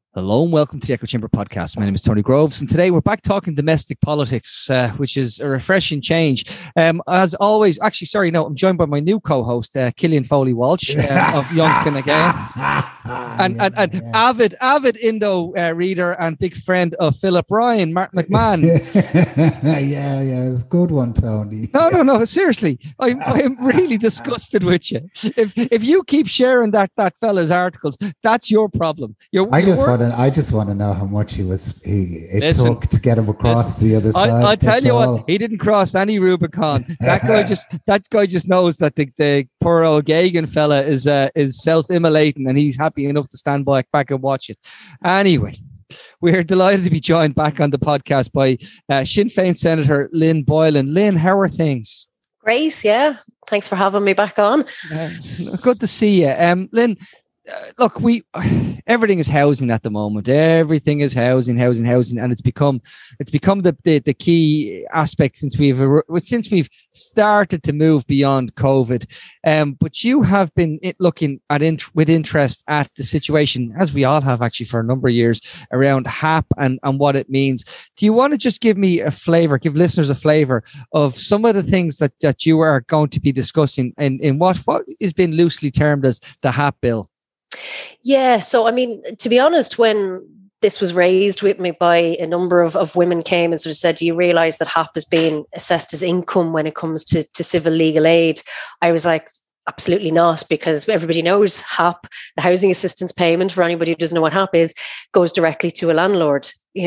Hello and welcome to the Echo Chamber podcast. My name is Tony Groves, and today we're back talking domestic politics, which is a refreshing change. As always, I'm joined by my new co-host, Killian Foley Walsh of Youngkin again, and avid Indo reader and big friend of Philip Ryan, Martin McMahon. yeah, good one, Tony. No, seriously, I'm really disgusted with you. If you keep sharing that fella's articles, that's your problem. I just want to know how much it took to get him across the other side. I tell you what, he didn't cross any Rubicon. That guy just knows that the poor old Gagan fella is self-immolating, and he's happy enough to stand back and watch it. Anyway, we're delighted to be joined back on the podcast by Sinn Féin Senator Lynn Boylan. Lynn, how are things? Great, yeah. Thanks for having me back on. Good to see you, Lynn. Look, everything is housing at the moment. Everything is housing, and it's become the key aspect since we've started to move beyond COVID. But you have been looking at with interest at the situation, as we all have actually for a number of years, around HAP and what it means. Do you want to just give listeners a flavour of some of the things that you are going to be discussing in what has been loosely termed as the HAP bill? Yeah, so I mean, to be honest, when this was raised with me by a number of women came and sort of said, do you realise that HAP is being assessed as income when it comes to civil legal aid? I was like, absolutely not, because everybody knows HAP, the housing assistance payment, for anybody who doesn't know what HAP is, goes directly to a landlord,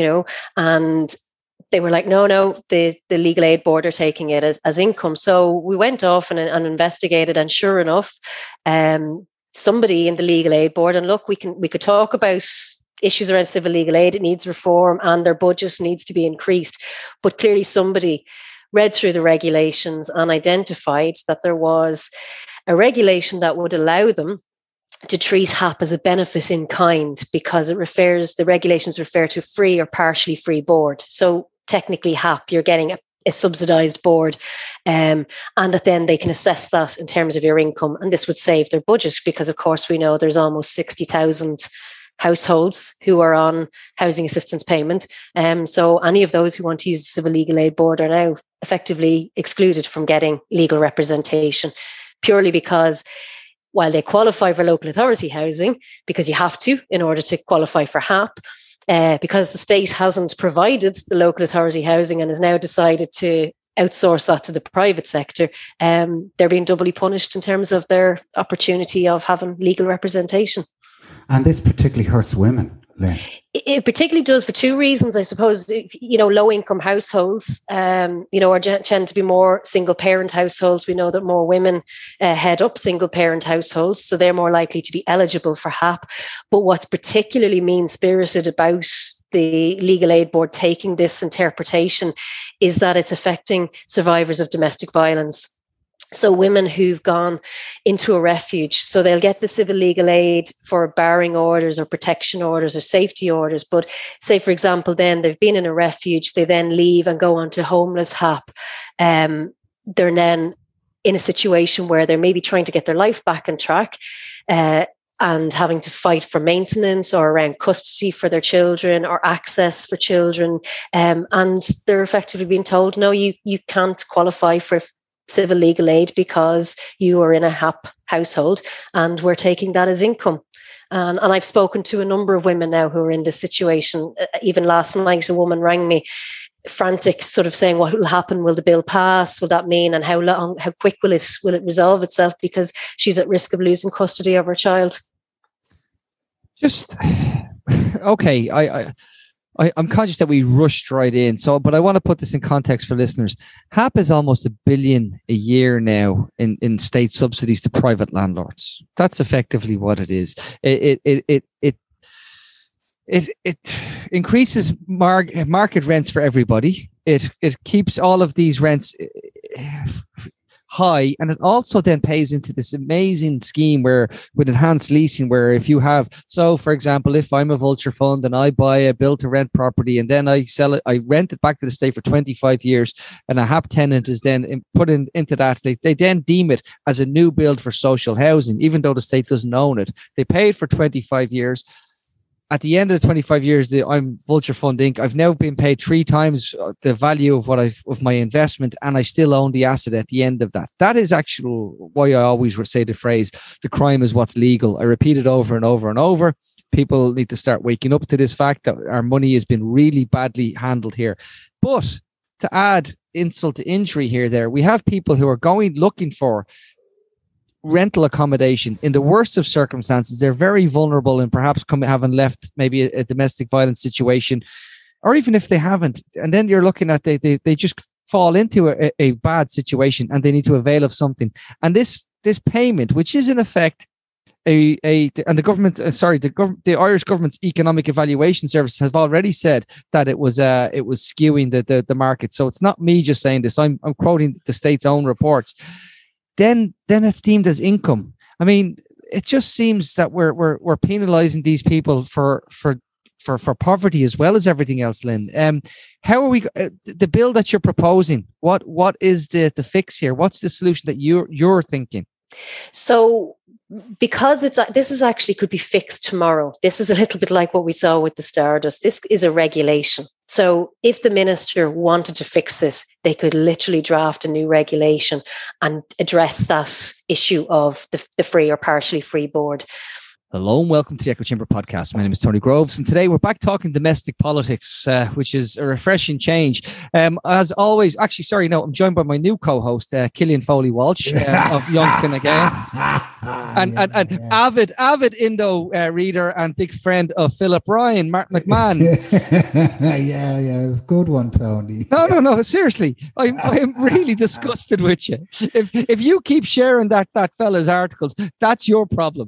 and they were like, no, the Legal Aid Board are taking it as income. So we went off and investigated, and sure enough, somebody in the Legal Aid Board, and look, we could talk about issues around civil legal aid. It needs reform and their budget needs to be increased. But clearly somebody read through the regulations and identified that there was a regulation that would allow them to treat HAP as a benefit in kind, because the regulations refer to free or partially free board. So technically HAP, you're getting a subsidized board, and that then they can assess that in terms of your income, and this would save their budget, because of course we know there's almost 60,000 households who are on housing assistance payment, so any of those who want to use the Civil Legal Aid Board are now effectively excluded from getting legal representation, purely because while they qualify for local authority housing, because you have to in order to qualify for HAP, because the state hasn't provided the local authority housing and has now decided to outsource that to the private sector, they're being doubly punished in terms of their opportunity of having legal representation. And this particularly hurts women, Lynn. It particularly does for two reasons, I suppose. Low income households, tend to be more single parent households. We know that more women head up single parent households, so they're more likely to be eligible for HAP. But what's particularly mean-spirited about the Legal Aid Board taking this interpretation is that it's affecting survivors of domestic violence. So women who've gone into a refuge, so they'll get the civil legal aid for barring orders or protection orders or safety orders. But say, for example, then they've been in a refuge, they then leave and go on to homeless HAP. They're then in a situation where they're maybe trying to get their life back on track, and having to fight for maintenance or around custody for their children or access for children. And they're effectively being told, no, you can't qualify for civil legal aid because you are in a HAP household, and we're taking that as income. And I've spoken to a number of women now who are in this situation. Even last night, a woman rang me, frantic, sort of saying, what will happen? Will the bill pass? Will that mean? And how quick will it resolve itself? Because she's at risk of losing custody of her child. Just, okay, I'm conscious that we rushed right in. But I want to put this in context for listeners. HAP is almost $1 billion a year now in state subsidies to private landlords. That's effectively what it is. It increases market rents for everybody. It keeps all of these rents high, and it also then pays into this amazing scheme where with enhanced leasing, where if you have, so for example, if I'm a vulture fund and I buy a build to rent property and then I sell it, I rent it back to the state for 25 years, and a HAP tenant is then put into that, they then deem it as a new build for social housing, even though the state doesn't own it. They pay it for 25 years. at the end of the 25 years that I'm Vulture Fund Inc., I've now been paid 3 times the value of of my investment, and I still own the asset at the end of that. That is actually why I always say the phrase, the crime is what's legal. I repeat it over and over and over. People need to start waking up to this fact that our money has been really badly handled here. But to add insult to injury here, we have people who are looking for rental accommodation in the worst of circumstances. They're very vulnerable and perhaps having left maybe a domestic violence situation, or even if they haven't. And then you're looking at they just fall into a bad situation and they need to avail of something. And this payment, which is in effect and the government's the Irish government's economic evaluation service have already said that it was skewing the market. So it's not me just saying this. I'm quoting the state's own reports. Then it's deemed as income. I mean, it just seems that we're penalising these people for poverty as well as everything else, Lynn. How are we? The bill that you're proposing, what is the fix here? What's the solution that you're thinking? So, because this is actually could be fixed tomorrow. This is a little bit like what we saw with the Stardust. This is a regulation. So if the minister wanted to fix this, they could literally draft a new regulation and address that issue of the free or partially free board. Hello and welcome to the Echo Chamber podcast. My name is Tony Groves, and today we're back talking domestic politics, which is a refreshing change. As always, I'm joined by my new co-host, Killian Foley Walsh of Young Finn again, and avid Indo reader and big friend of Philip Ryan, Mark McMahon. yeah, good one, Tony. No, seriously, I'm really disgusted with you. If you keep sharing that fella's articles, that's your problem.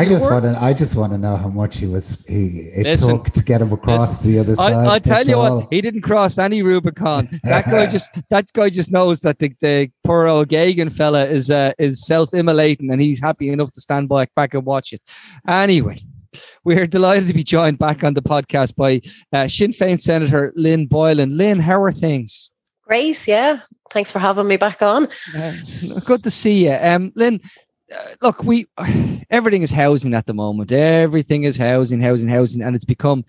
I just want to know how much it took to get him across the other side. I tell you what, he didn't cross any Rubicon. That guy just knows that the poor old Gagan fella is self-immolating, and he's happy enough to stand back and watch it. Anyway, we're delighted to be joined back on the podcast by Sinn Féin Senator Lynn Boylan. Lynn, how are things? Great, yeah. Thanks for having me back on. Good to see you, Lynn. Look, everything is housing at the moment. Everything is housing, and it's become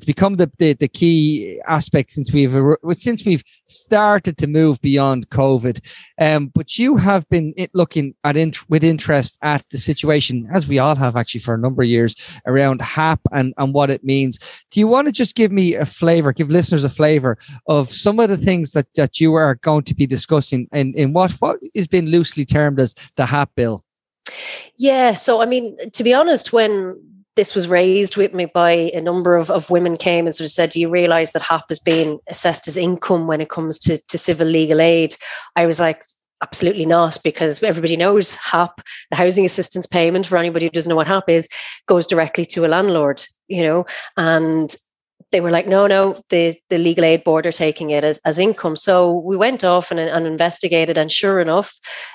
the key aspect since we've started to move beyond COVID. But you have been looking at with interest at the situation, as we all have actually for a number of years, around HAP and what it means. Do you want to just give listeners a flavour of some of the things that you are going to be discussing in what is being loosely termed as the HAP bill? Yeah, so I mean, to be honest, when this was raised with me by a number of women came and sort of said, do you realise that HAP is being assessed as income when it comes to civil legal aid? I was like, absolutely not, because everybody knows HAP, the housing assistance payment, for anybody who doesn't know what HAP is, goes directly to a landlord, and they were like, no, the legal aid board are taking it as income. So we went off and investigated, and sure enough,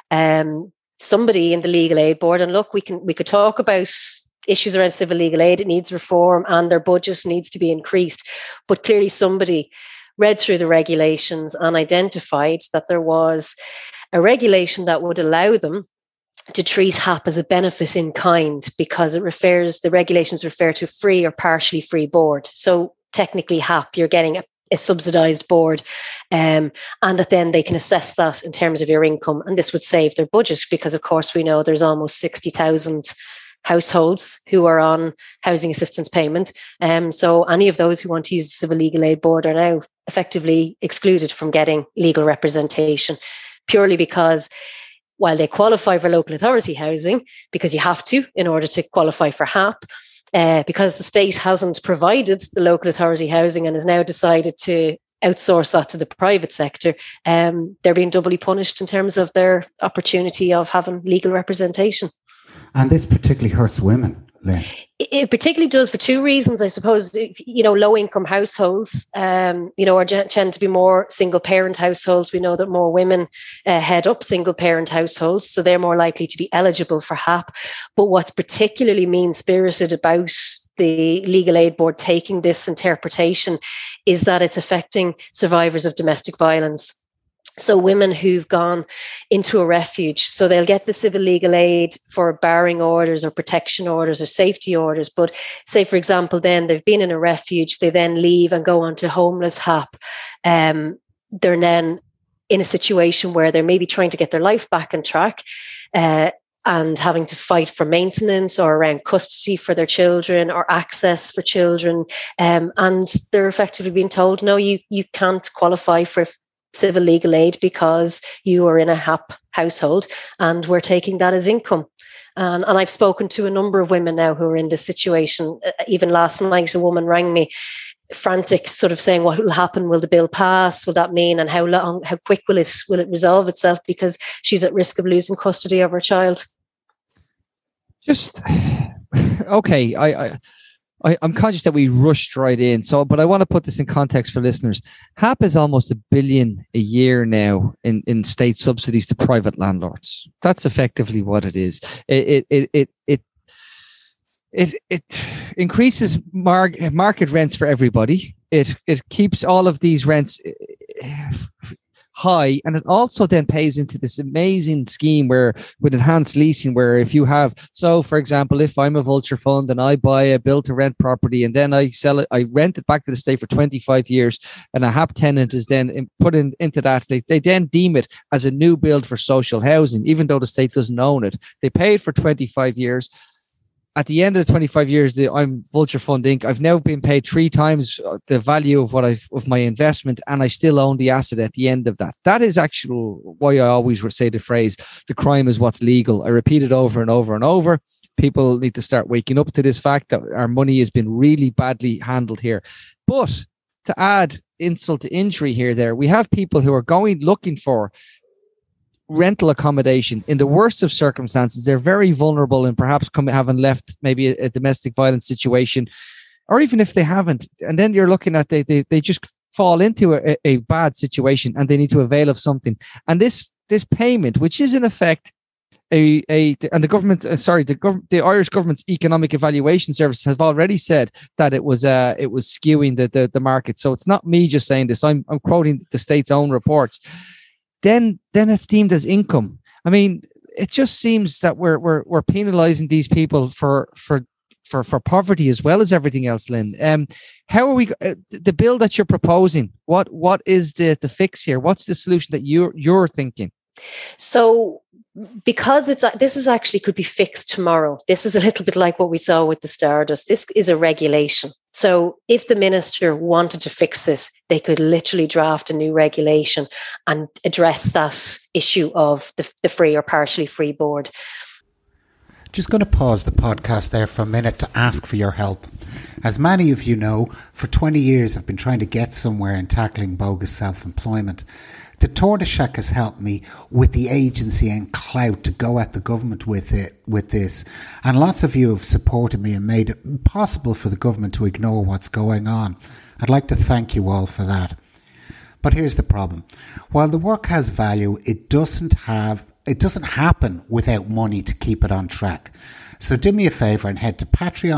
somebody in the legal aid board, and look, we could talk about issues around civil legal aid. It needs reform and their budget needs to be increased. But clearly somebody read through the regulations and identified that there was a regulation that would allow them to treat HAP as a benefit in kind, because the regulations refer to free or partially free board. So technically HAP, you're getting a subsidised board, and that then they can assess that in terms of your income, and this would save their budget, because of course we know there's almost 60,000 households who are on housing assistance payment, so any of those who want to use the civil legal aid board are now effectively excluded from getting legal representation, purely because while they qualify for local authority housing, because you have to in order to qualify for HAP, because the state hasn't provided the local authority housing and has now decided to outsource that to the private sector, they're being doubly punished in terms of their opportunity of having legal representation. And this particularly hurts women, Lynn. It particularly does for two reasons, I suppose. Low income households, tend to be more single parent households. We know that more women head up single parent households, so they're more likely to be eligible for HAP. But what's particularly mean-spirited about the Legal Aid Board taking this interpretation is that it's affecting survivors of domestic violence. So women who've gone into a refuge, so they'll get the civil legal aid for barring orders or protection orders or safety orders. But say, for example, then they've been in a refuge, they then leave and go on to homeless HAP. They're then in a situation where they're maybe trying to get their life back on track, and having to fight for maintenance or around custody for their children or access for children. And they're effectively being told, no, you can't qualify for civil legal aid because you are in a HAP household, and we're taking that as income. And I've spoken to a number of women now who are in this situation. Even last night, a woman rang me, frantic, sort of saying, what will happen? Will the bill pass? Will that mean? And how quick will it resolve itself? Because she's at risk of losing custody of her child. Just okay. I'm conscious that we rushed right in. But I want to put this in context for listeners. HAP is almost $1 billion a year now in state subsidies to private landlords. That's effectively what it is. It increases market rents for everybody. It keeps all of these rents high, and it also then pays into this amazing scheme where with enhanced leasing, where if you have, so for example, if I'm a vulture fund and I buy a build to rent property and then I sell it, I rent it back to the state for 25 years, and a HAP tenant is then put into that, they then deem it as a new build for social housing, even though the state doesn't own it. They pay it for 25 years. At the end of the 25 years, I'm Vulture Fund Inc. I've now been paid 3 times the value of of my investment, and I still own the asset at the end of that. That is actually why I always say the phrase, the crime is what's legal. I repeat it over and over and over. People need to start waking up to this fact that our money has been really badly handled here. But to add insult to injury here, we have people who are looking for rental accommodation in the worst of circumstances. They're very vulnerable and perhaps having left maybe a domestic violence situation, or even if they haven't, and then you're looking at they just fall into a bad situation and they need to avail of something. And this payment, which is in effect and the government's the Irish government's economic evaluation service have already said that it was skewing the market. So it's not me just saying this. I'm quoting the state's own reports. Then it's deemed as income. I mean, it just seems that we're penalising these people for poverty as well as everything else, Lynn. How are we? The bill that you're proposing, what is the fix here? What's the solution that you're thinking? So, because this is actually could be fixed tomorrow. This is a little bit like what we saw with the Stardust. This is a regulation. So if the minister wanted to fix this, they could literally draft a new regulation and address that issue of the free or partially free board. Just going to pause the podcast there for a minute to ask for your help. As many of you know, for 20 years I've been trying to get somewhere in tackling bogus self-employment. The Taoiseach has helped me with the agency and clout to go at the government with this. And lots of you have supported me and made it possible for the government to ignore what's going on. I'd like to thank you all for that. But here's the problem. While the work has value, it doesn't happen without money to keep it on track. So do me a favour and head to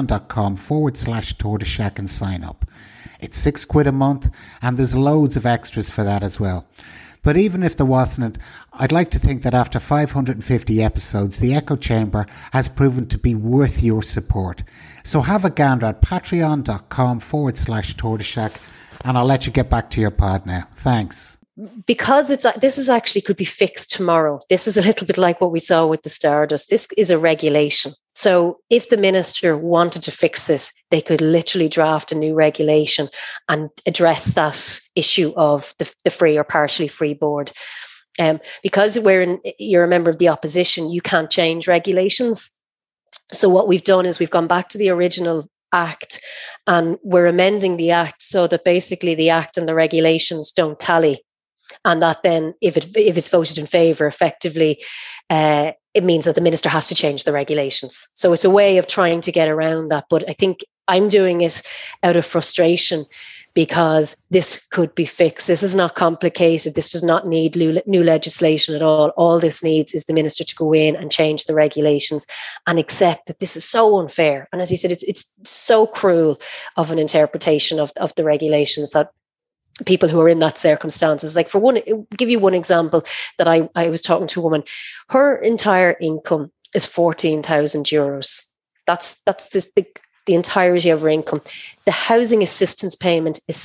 patreon.com/Taoiseach and sign up. It's £6 a month, and there's loads of extras for that as well. But even if there wasn't, I'd like to think that after 550 episodes, the Echo Chamber has proven to be worth your support. So have a gander at patreon.com/Taoiseach, and I'll let you get back to your pod now. Thanks. Because this is actually could be fixed tomorrow. This is a little bit like what we saw with the Stardust. This is a regulation. So if the minister wanted to fix this, they could literally draft a new regulation and address that issue of the free or partially free board. Because you're a member of the opposition, you can't change regulations. So what we've done is we've gone back to the original Act and we're amending the Act so that basically the Act and the regulations don't tally. And that then, if it's voted in favour, effectively, it means that the minister has to change the regulations. So it's a way of trying to get around that. But I think I'm doing it out of frustration because this could be fixed. This is not complicated. This does not need new legislation at all. All this needs is the minister to go in and change the regulations and accept that this is so unfair. And as he said, it's so cruel of an interpretation of the regulations that people who are in that circumstances. Like for one, give you one example that I was talking to a woman, her entire income is €14,000. That's the entirety of her income. The housing assistance payment is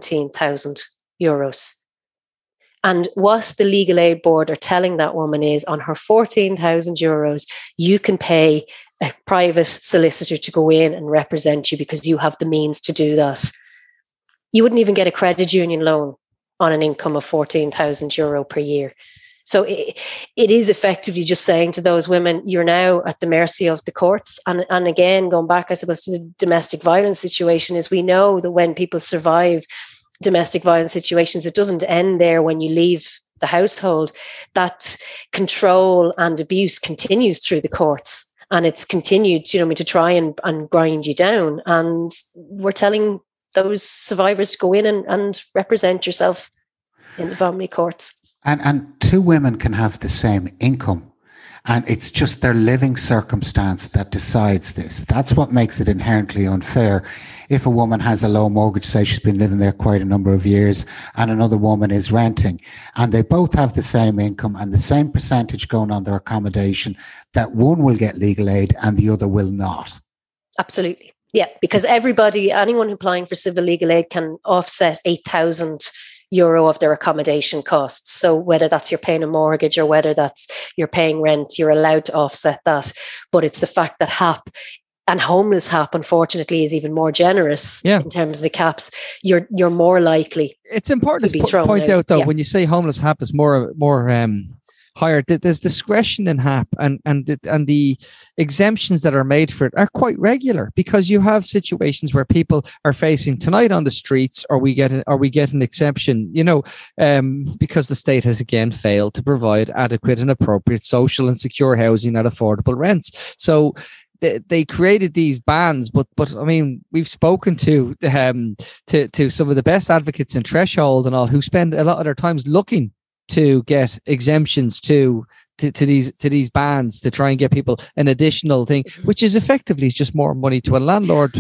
€17,000. And what the Legal Aid Board are telling that woman is, on her €14,000, you can pay a private solicitor to go in and represent you because you have the means to do that. You wouldn't even get a credit union loan on an income of €14,000 per year. So it is effectively just saying to those women, you're now at the mercy of the courts. And again, going back, I suppose, to the domestic violence situation, is we know that when people survive domestic violence situations, it doesn't end there when you leave the household. That control and abuse continues through the courts, and it's continued, to try and grind you down. And we're telling those survivors to go in and represent yourself in the family courts. And two women can have the same income, and it's just their living circumstance that decides this. That's what makes it inherently unfair. If a woman has a low mortgage, say she's been living there quite a number of years, and another woman is renting, and they both have the same income and the same percentage going on their accommodation, that one will get legal aid and the other will not. Absolutely. Yeah, because anyone applying for civil legal aid can offset €8,000 of their accommodation costs. So whether that's you're paying a mortgage or whether that's you're paying rent, you're allowed to offset that. But it's the fact that HAP and homeless HAP, unfortunately, is even more generous in terms of the caps. You're more likely. It's important to to point out, though, when you say homeless HAP is more higher, there's discretion in HAP, and the exemptions that are made for it are quite regular, because you have situations where people are facing tonight on the streets, or we get an exception, because the state has again failed to provide adequate and appropriate social and secure housing at affordable rents. So they created these bans, but I mean, we've spoken to some of the best advocates in Threshold and all, who spend a lot of their times looking to get exemptions to these bans, to try and get people an additional thing, which is effectively just more money to a landlord.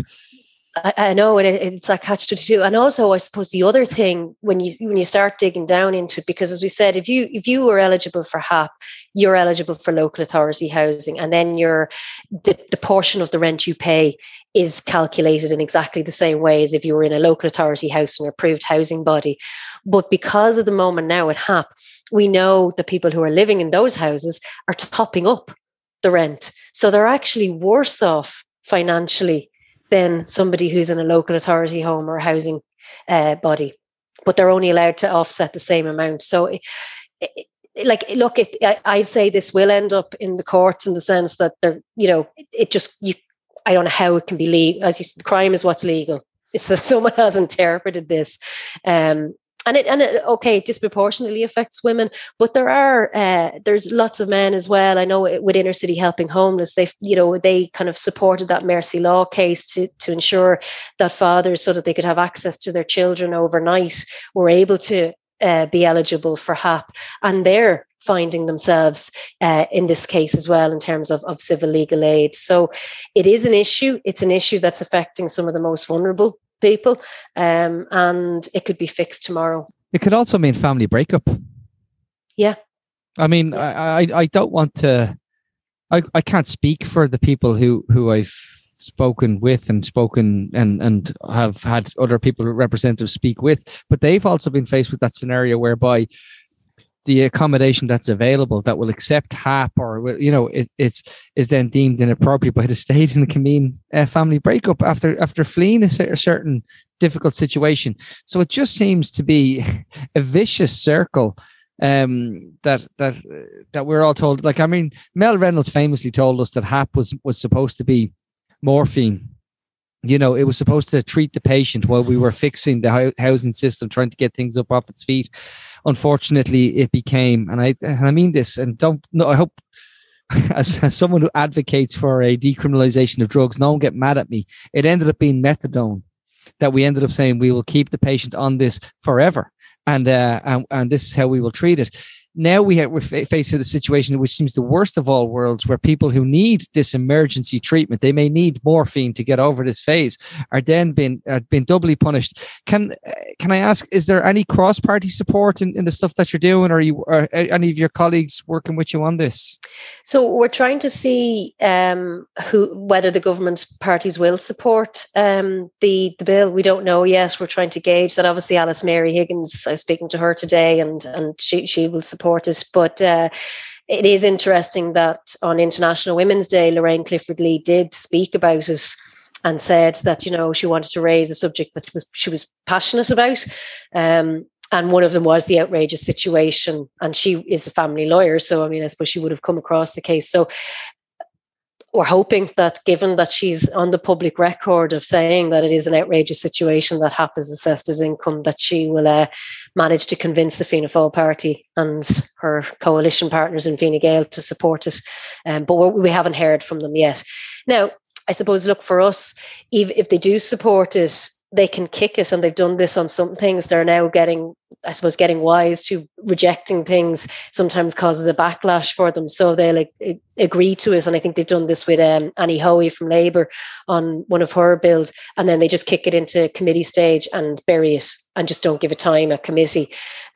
I know, and it's like catch-22. And also, I suppose the other thing, when you start digging down into it, because as we said, if you were eligible for HAP, you're eligible for local authority housing, and then the portion of the rent you pay is calculated in exactly the same way as if you were in a local authority house, an approved housing body. But because at the moment now at HAP, we know the people who are living in those houses are topping up the rent. So they're actually worse off financially than somebody who's in a local authority home or housing body, but they're only allowed to offset the same amount. So I say this will end up in the courts, in the sense that I don't know how it can be legal. As you said, crime is what's legal. So someone has interpreted this. And it disproportionately affects women, but there's lots of men as well. I know with Inner City Helping Homeless, they kind of supported that Mercy Law case to ensure that fathers, so that they could have access to their children overnight, were able to be eligible for HAP, and they're finding themselves in this case as well in terms of civil legal aid. So it is an issue. It's an issue that's affecting some of the most vulnerable people, and it could be fixed tomorrow. It could also mean family breakup. Yeah. I mean, I don't want to, I can't speak for the people who I've spoken with and have had other people, representatives, speak with, but they've also been faced with that scenario whereby the accommodation that's available that will accept HAP, or is then deemed inappropriate by the state, and it can mean a family breakup after fleeing a certain difficult situation. So it just seems to be a vicious circle that we're all told. Like, I mean, Mel Reynolds famously told us that HAP was supposed to be morphine. It was supposed to treat the patient while we were fixing the housing system, trying to get things up off its feet. Unfortunately, it became, and I mean this, and I hope as someone who advocates for a decriminalization of drugs, no one get mad at me. It ended up being methadone that we ended up saying we will keep the patient on this forever, and this is how we will treat it. now we're facing a situation which seems the worst of all worlds, where people who need this emergency treatment, they may need morphine to get over this phase, are then been doubly punished. Can I ask, is there any cross-party support in the stuff that you're doing, or are any of your colleagues working with you on this? So we're trying to see whether the government parties will support the bill. We don't know yet. We're trying to gauge that. Obviously, Alice Mary Higgins, I was speaking to her today, and she will support it. But it is interesting that on International Women's Day, Lorraine Clifford Lee did speak about it and said that, she wanted to raise a subject that she was passionate about. And one of them was the outrageous situation. And she is a family lawyer. So, I suppose she would have come across the case. So we're hoping that, given that she's on the public record of saying that it is an outrageous situation that HAP is assessed as income, that she will manage to convince the Fianna Fáil party and her coalition partners in Fine Gael to support it. But we haven't heard from them yet. Now, I suppose, look, for us, if they do support it, they can kick it, and they've done this on some things. They're now getting wise to rejecting things sometimes causes a backlash for them. So they'll agree to it. And I think they've done this with Annie Hoey from Labour on one of her bills. And then they just kick it into committee stage and bury it and just don't give it time at committee.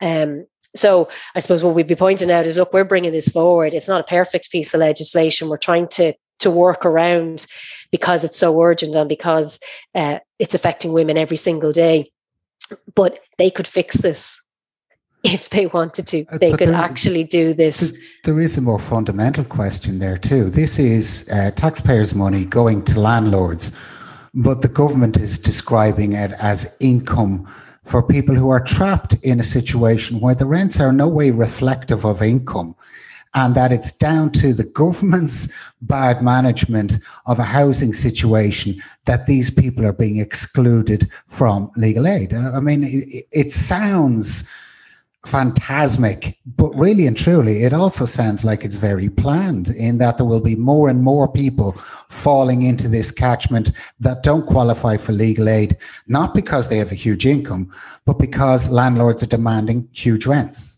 So I suppose what we'd be pointing out is, look, we're bringing this forward. It's not a perfect piece of legislation. We're trying to work around, because it's so urgent and because it's affecting women every single day. But they could fix this if they wanted to. They could actually do this. There is a more fundamental question there too. This is taxpayers' money going to landlords, but the government is describing it as income for people who are trapped in a situation where the rents are no way reflective of income, and that it's down to the government's bad management of a housing situation that these people are being excluded from legal aid. It sounds phantasmic, but really and truly, it also sounds like it's very planned, in that there will be more and more people falling into this catchment that don't qualify for legal aid, not because they have a huge income, but because landlords are demanding huge rents.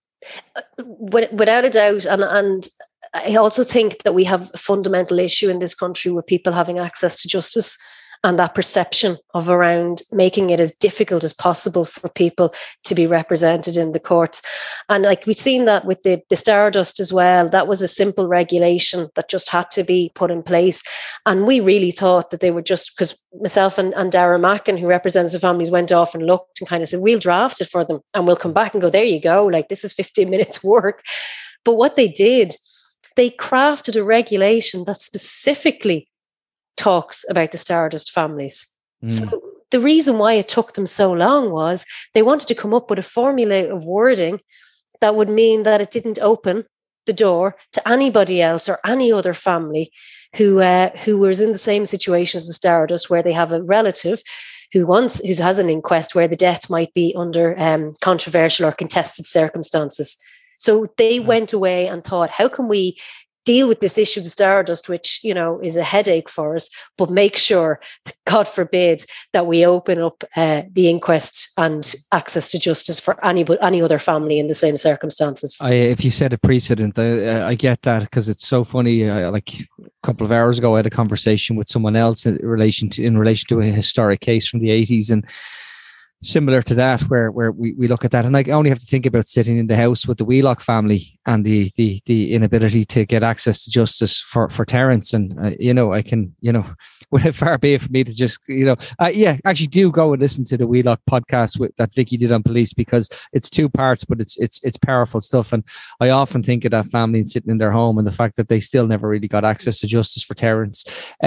Without a doubt, and I also think that we have a fundamental issue in this country with people having access to justice, and that perception of around making it as difficult as possible for people to be represented in the courts. And we've seen that with the Stardust as well. That was a simple regulation that just had to be put in place. And we really thought that they were just, because myself and Dara Mackin, who represents the families, went off and looked and kind of said, we'll draft it for them and we'll come back and go, there you go. This is 15 minutes work. But what they did, they crafted a regulation that specifically talks about the Stardust families. So the reason why it took them so long was they wanted to come up with a formula of wording that would mean that it didn't open the door to anybody else or any other family who was in the same situation as the Stardust, where they have a relative who has an inquest where the death might be under controversial or contested circumstances. So they went away and thought, how can we deal with this issue of the Stardust, which, is a headache for us, but make sure, God forbid, that we open up the inquest and access to justice for any other family in the same circumstances. If you said a precedent, I get that, because it's so funny. A couple of hours ago, I had a conversation with someone else in relation to a historic case from the 80s, and similar to that, where we look at that, and I only have to think about sitting in the house with the Wheelock family and the inability to get access to justice for Terence, and I can, would it far be it for me to just actually do go and listen to the Wheelock podcast that Vicky did on police, because it's two parts, but it's powerful stuff. And I often think of that family sitting in their home and the fact that they still never really got access to justice for Terence.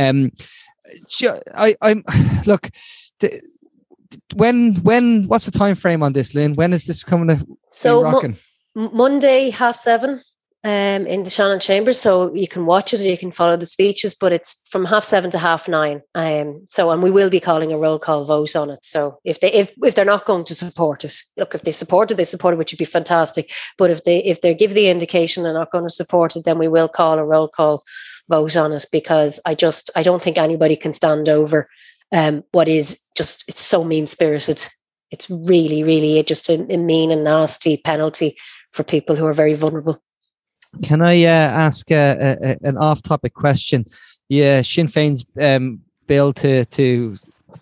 What's the time frame on this, Lynn? When is this coming to be rocking? Monday 7:30 in the Shannon Chambers, so you can watch it or you can follow the speeches, but it's from 7:30 to 9:30. And we will be calling a roll call vote on it. So if they're not going to support it, look, if they support it, which would be fantastic. But if they give the indication they're not going to support it, then we will call a roll call vote on it, because I don't think anybody can stand over what is just, it's so mean-spirited. It's really, really just a mean and nasty penalty for people who are very vulnerable. Can I ask an off-topic question? Yeah, Sinn Féin's bill to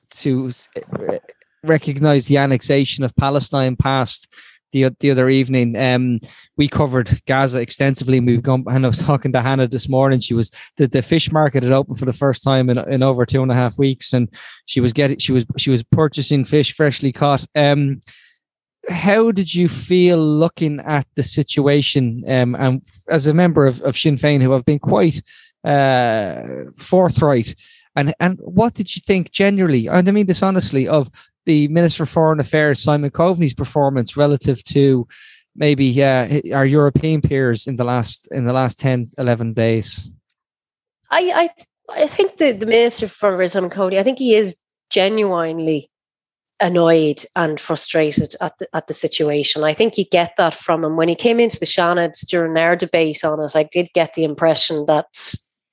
recognise the annexation of Palestine passed the other evening. We covered Gaza extensively. And I was talking to Hannah this morning. She was the fish market had opened for the first time in over 2.5 weeks, and she was purchasing fish freshly caught. How did you feel looking at the situation? And as a member of Sinn Féin, who have been quite forthright, and what did you think generally? And I mean this honestly, of the Minister for Foreign Affairs, Simon Coveney's performance relative to maybe our European peers in the last 10, 11 days? I think the Minister for Foreign Affairs, Simon Coveney, I think he is genuinely annoyed and frustrated at the situation. I think you get that from him. When he came into the Seanad during our debate on it, I did get the impression that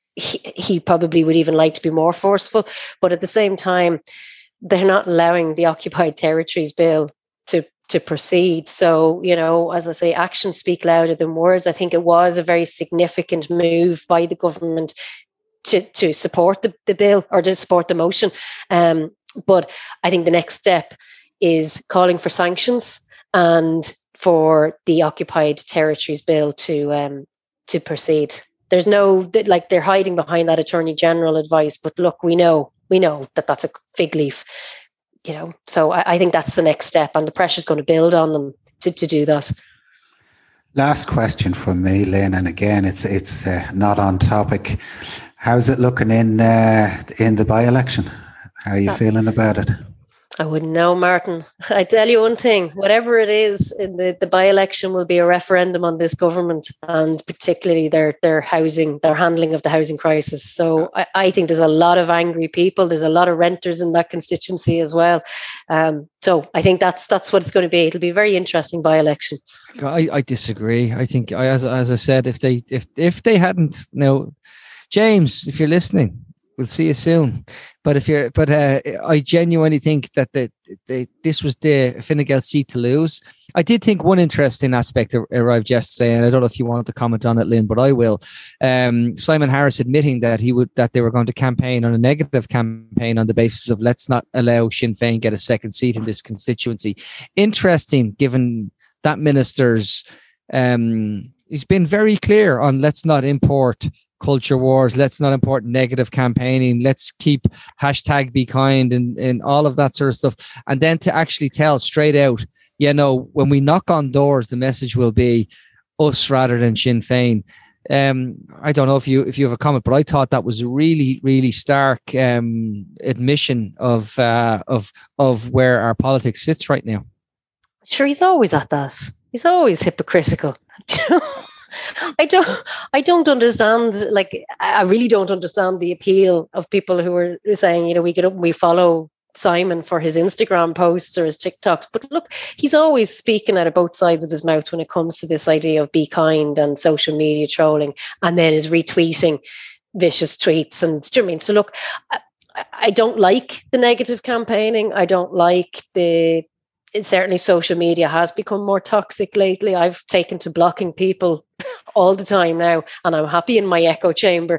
he probably would even like to be more forceful, but at the same time, they're not allowing the Occupied Territories Bill to proceed. So, as I say, actions speak louder than words. I think it was a very significant move by the government to support the bill, or to support the motion. But I think the next step is calling for sanctions and for the Occupied Territories Bill to proceed. There's they're hiding behind that Attorney General advice, but look, we know that that's a fig leaf, So I think that's the next step, and the pressure's going to build on them to do that. Last question from me, Lynn, and again, it's not on topic. How's it looking in the by-election? How are you feeling about it? I wouldn't know, Martin. I tell you one thing, whatever it is, in the by-election will be a referendum on this government, and particularly their handling of the housing crisis. So I think there's a lot of angry people. There's a lot of renters in that constituency as well. So I think that's what it's going to be. It'll be a very interesting by-election. I disagree. I think, as I said, if they hadn't, James, if you're listening, we'll see you soon. But I genuinely think that this was the Fine Gael seat to lose. I did think one interesting aspect arrived yesterday, and I don't know if you wanted to comment on it, Lynn, but I will. Simon Harris admitting that they were going to campaign on a negative campaign on the basis of let's not allow Sinn Féin get a second seat in this constituency. Interesting, given that minister's he's been very clear on let's not import culture wars, let's not import negative campaigning, let's keep #BeKind and all of that sort of stuff. And then to actually tell straight out, when we knock on doors, the message will be us rather than Sinn Féin. I don't know if you have a comment, but I thought that was a really, really stark admission of where our politics sits right now. Sure, he's always at that. He's always hypocritical. I don't understand. I really don't understand the appeal of people who are saying, we get up and we follow Simon for his Instagram posts or his TikToks. But look, he's always speaking out of both sides of his mouth when it comes to this idea of be kind and social media trolling, and then is retweeting vicious tweets. And do you know what I mean? So look, I don't like the negative campaigning. I don't like certainly social media has become more toxic lately. I've taken to blocking people all the time now, and I'm happy in my echo chamber.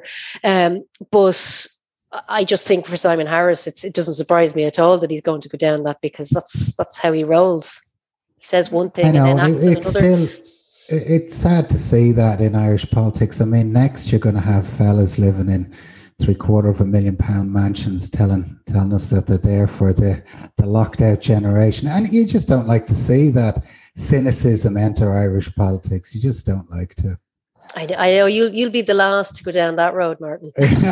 But I just think for Simon Harris, it doesn't surprise me at all that he's going to go down that, because that's how he rolls. He says one thing and then acts another. It's sad to see that in Irish politics. I mean, next you're going to have fellas living in £750,000 mansions telling us that they're there for the locked out generation, and you just don't like to see that cynicism enter Irish politics. You just don't like to. I know you'll be the last to go down that road, Martin.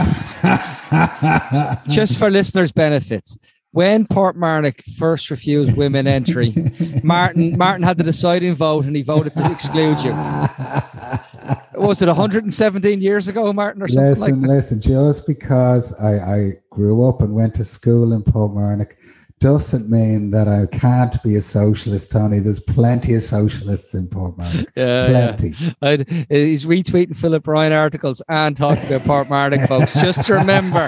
Just for listeners' benefits, when Portmarnock first refused women entry, Martin had the deciding vote, and he voted to exclude you. Was it 117 years ago, Martin, or something Listen, just because I grew up and went to school in Portmarnock doesn't mean that I can't be a socialist, Tony. There's plenty of socialists in Portmarnock. Plenty. He's retweeting Philip Ryan articles and talking about Portmarnock, folks. Just remember,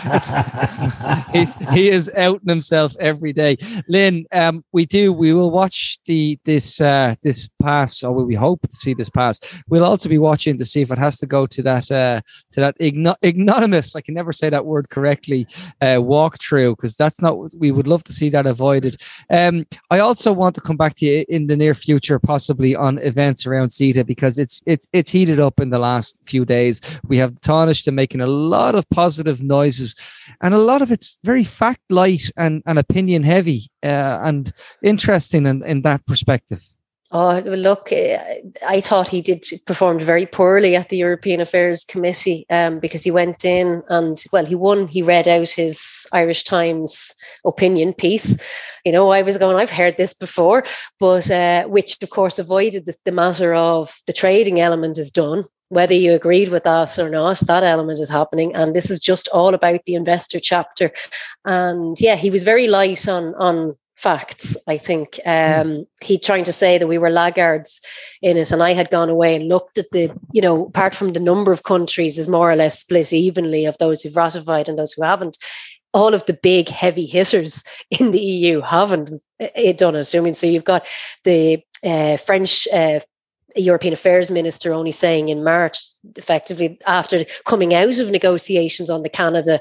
he is outing himself every day. Lynn, we will watch this pass, or we hope to see this pass. We'll also be watching to see if it has to go to that ignominious, I can never say that word correctly, walkthrough, because that's not what we would love to see that avoided. I also want to come back to you in the near future, possibly on events around CETA, because it's heated up in the last few days. We have Taoiseach making a lot of positive noises, and a lot of it's very fact light and opinion heavy, and interesting in that perspective. Oh, look, I thought he performed very poorly at the European Affairs Committee, because he went in and, well, he won. He read out his Irish Times opinion piece. I was going, I've heard this before, but which, of course, avoided the matter of the trading element is done. Whether you agreed with that or not, that element is happening. And this is just all about the investor chapter. And yeah, he was very light on facts, I think. He trying to say that we were laggards in it, and I had gone away and looked at apart from the number of countries is more or less split evenly of those who've ratified and those who haven't. All of the big heavy hitters in the EU haven't done it. So you've got the French European Affairs Minister only saying in March, effectively after coming out of negotiations on the Canada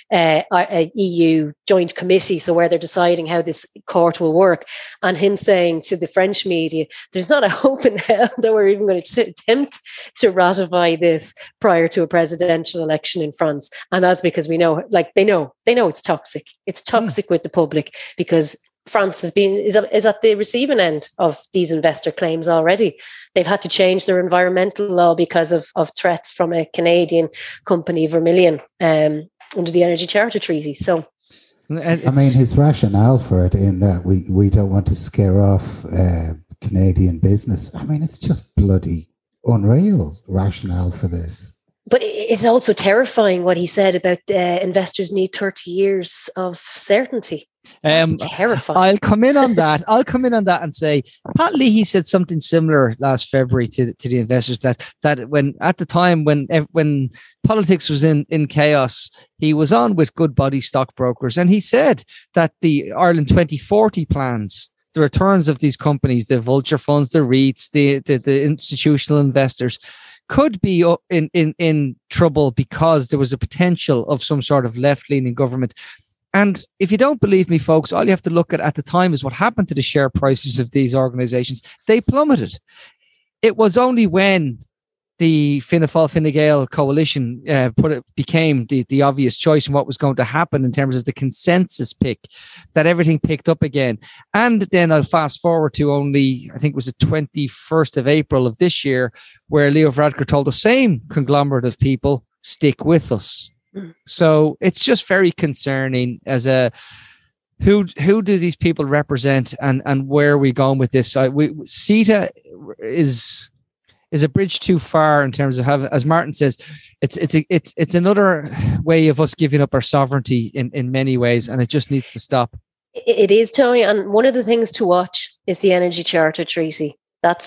EU joint committee, so where they're deciding how this court will work, and him saying to the French media, there's not a hope in hell that we're even going to attempt to ratify this prior to a presidential election in France. And that's because we know, they know it's toxic. It's toxic with the public, because France is at the receiving end of these investor claims already. They've had to change their environmental law because of threats from a Canadian company, Vermilion, under the Energy Charter Treaty. So, I mean, his rationale for it in that we don't want to scare off Canadian business. I mean, it's just bloody unreal rationale for this. But it's also terrifying what he said about investors need 30 years of certainty. That's terrifying. I'll come in on that and say, Pat Leahy said something similar last February to the investors that when at the time when politics was in chaos, he was on with Goodbody stockbrokers, and he said that the Ireland 2040 plans, the returns of these companies, the vulture funds, the REITs, the institutional investors, could be in trouble because there was a potential of some sort of left-leaning government. And if you don't believe me, folks, all you have to look at the time is what happened to the share prices of these organizations. They plummeted. It was only when the Fianna Fáil Fine Gael coalition became the obvious choice and what was going to happen in terms of the consensus pick that everything picked up again. And then I'll fast forward to only, I think it was the 21st of April of this year, where Leo Varadkar told the same conglomerate of people, stick with us. So it's just very concerning as who do these people represent, and where are we going with this? CETA is a bridge too far in terms of having, as Martin says, it's another way of us giving up our sovereignty in many ways, and it just needs to stop. It is, Tony, and one of the things to watch is the Energy Charter Treaty.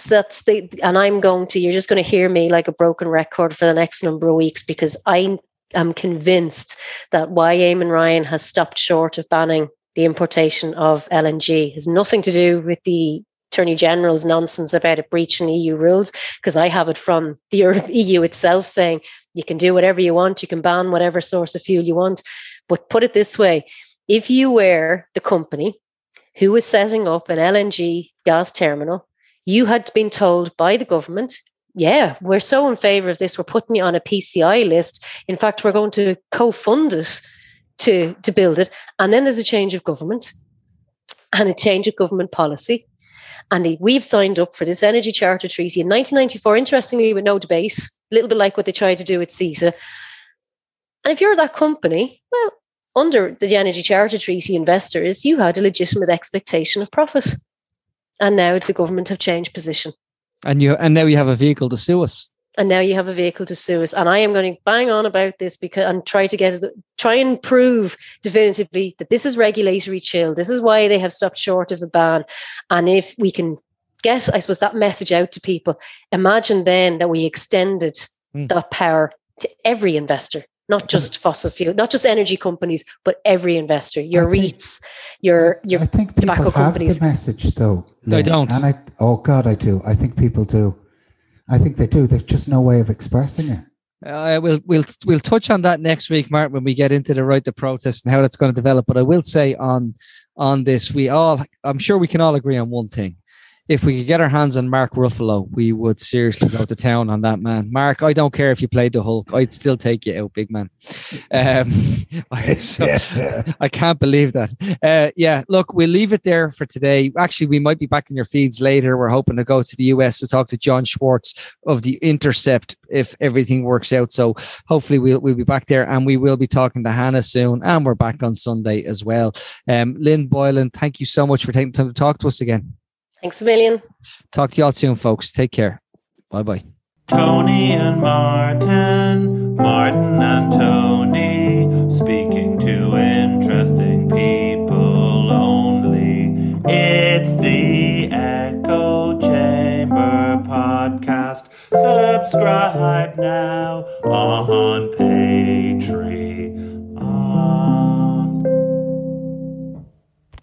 And you're just going to hear me like a broken record for the next number of weeks, because I'm convinced that why Eamon Ryan has stopped short of banning the importation of LNG has nothing to do with the Attorney General's nonsense about it breaching EU rules, because I have it from the EU itself saying you can do whatever you want, you can ban whatever source of fuel you want. But put it this way, if you were the company who was setting up an LNG gas terminal, you had been told by the government, yeah, we're so in favour of this, we're putting you on a PCI list. In fact, we're going to co-fund it to build it. And then there's a change of government and a change of government policy. And we've signed up for this Energy Charter Treaty in 1994, interestingly, with no debate, a little bit like what they tried to do with CETA. And if you're that company, well, under the Energy Charter Treaty investors, you had a legitimate expectation of profit. And now the government have changed position. And now you have a vehicle to sue us. and now you have a vehicle to sue us. And I am going to bang on about this and try and prove definitively that this is regulatory chill. This is why they have stopped short of a ban. And if we can get, I suppose, that message out to people, imagine then that we extended that power to every investor, not just fossil fuel, not just energy companies, but every investor, your REITs, your I think tobacco people have companies. the message, though. They don't. And I do. I think people do. I think they do. There's just no way of expressing it. We'll touch on that next week, Martin, when we get into the right to protest and how that's going to develop. But I will say on this, I'm sure we can all agree on one thing. If we could get our hands on Mark Ruffalo, we would seriously go to town on that man. Mark, I don't care if you played the Hulk. I'd still take you out, big man. I can't believe that. Yeah, look, we'll leave it there for today. Actually, we might be back in your feeds later. We're hoping to go to the US to talk to John Schwartz of The Intercept if everything works out. So hopefully we'll be back there, and we will be talking to Hannah soon, and we're back on Sunday as well. Lynn Boylan, thank you so much for taking the time to talk to us again. Thanks a million. Talk to y'all soon, folks. Take care. Bye-bye. Tony and Martin, Martin and Tony, speaking to interesting people only. It's the Echo Chamber podcast. Subscribe now on